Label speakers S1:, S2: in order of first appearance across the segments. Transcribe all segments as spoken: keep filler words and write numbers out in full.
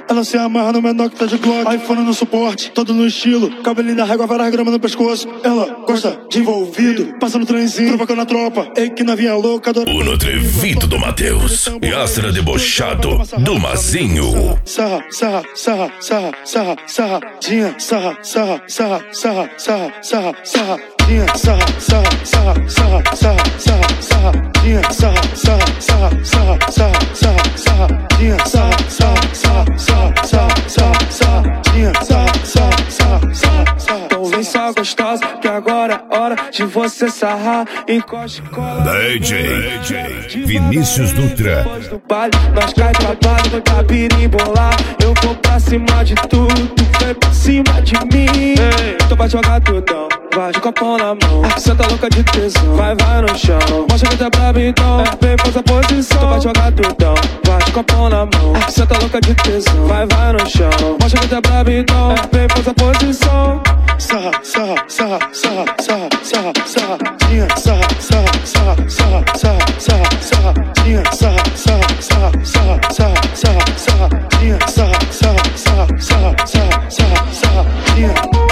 S1: Ela se amarra no menor que tá de Glock, iPhone no suporte, todo no estilo, cabelinho da régua, várias gramas no pescoço. Ela gosta de envolvido, passa no trenzinho, provocando a tropa. Ei, que novinha louca, adora.
S2: O Nutrivito do Matheus e Astra debochado do Mazinho.
S1: Sarra, sarra, sarra, sarra, sarra, sarradinha, sarra, sarra, sarra, sarra, sarra, sarra, sarradinha, sarra, sarra, sarra, sarra, sarra, sarra, sarradinha, sarra, sarra, sarra, sarra, sarra, sarra, sarradinha, sarra, sarra, sarra, sarra, sarra, sarra, sarradinha, sarra, sarra, sarra, sarra, sarra.
S3: Então vem só gostosa, que agora é hora de você sarrar. Encoste, cola
S2: D J Vinícius Dutra.
S3: Depois do baile, nós cai pra baile, vai pra birimbolar. Eu vou pra cima de tudo, vem pra cima de mim. Então vai jogar tudão, vai de copão na mão. Cê tá louca de tesão, vai, vai no chão. Mostra que tá brabo então, vem faz a posição. Então vai jogar tudão, vai de copão na mão. Cê tá louca de tesão, vai, vai no chão. Mostra que tá brabo então, vem faz a posição.
S1: Sarra, sarra, sarra, sarra, sarra, sarra, sarradinha, sarra, sarra, sarra, sarra, sarra, sarra, sarradinha, sarra, sarra, sarra, sarra, sarra, sarra, sarradinha, sarra, sarra, sarra, sarra, sarra, sarra, sarradinha.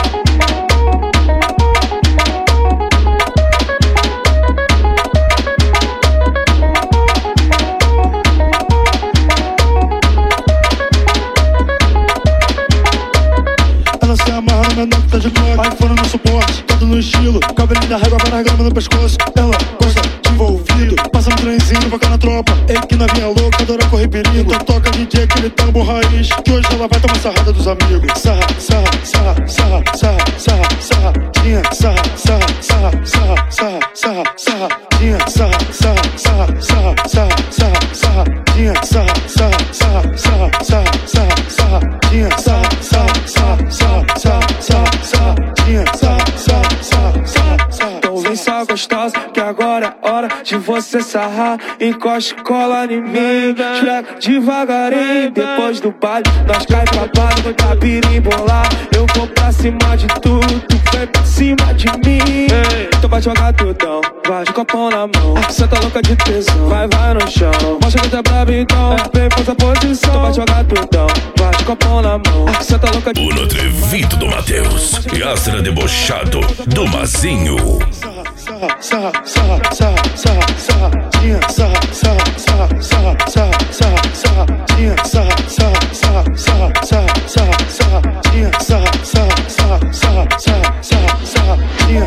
S1: Ela se amarra no menor que tá de Glock, iPhone no suporte, todo no estilo, cabelinho da régua, várias gramas no pescoço. Ela gosta de envolvido, passa no trenzinho, provocando a tropa. Ei, que novinha louca, adora correr perigo. Então toca D J, aquele tambor raiz, que hoje ela vai tomar sarrada dos amigos. Sarra, sarra, sarra, sarra, sarra, sarra, sarradinha, sarra, sarra, sarra, sarra, sarra, sarra, sarradinha, sarra, sarra, sarra, sarra, sarra, sarra, sarradinha, sarra, sarra, sarra, sarra, sarra, sarra, sarradinha, sarra, sarra, sarra, sarra, sarra, sarra, sarradinha, sarra, sarra, sarra, sarra, sarra.
S3: Então vem só gostosa, que agora é hora de você sarrar. Encoste, cola em mim, esfrega devagarinho. Depois do baile, nós cai pra baile, vai pra birimbolar. Eu vou pra cima de tudo, vem pra cima de mim. Então vai jogar tudão, vai de copão na mão. Cê tá louca de tesão, vai, vai no chão. Mostra que tá brabo então, vem faz a posição. Então vai jogar tudão, vai de copão na mão. Cê tá louca de
S2: O Nutrivito do Matheus e Astra debochado do Mazinho.
S1: Sarra, sarra, sarra, sarra, sarra, sarradinha, sarra, sarra, sarra, sarra, sarra, sarra, sarradinha, sarra, sarra, sarra, sarra, sarra, sarra, sarradinha, sarra, sarra, sarra, sarra, sarra, sarra, sarradinha.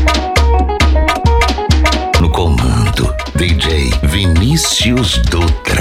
S2: No comando, D J Vinícius Dutra.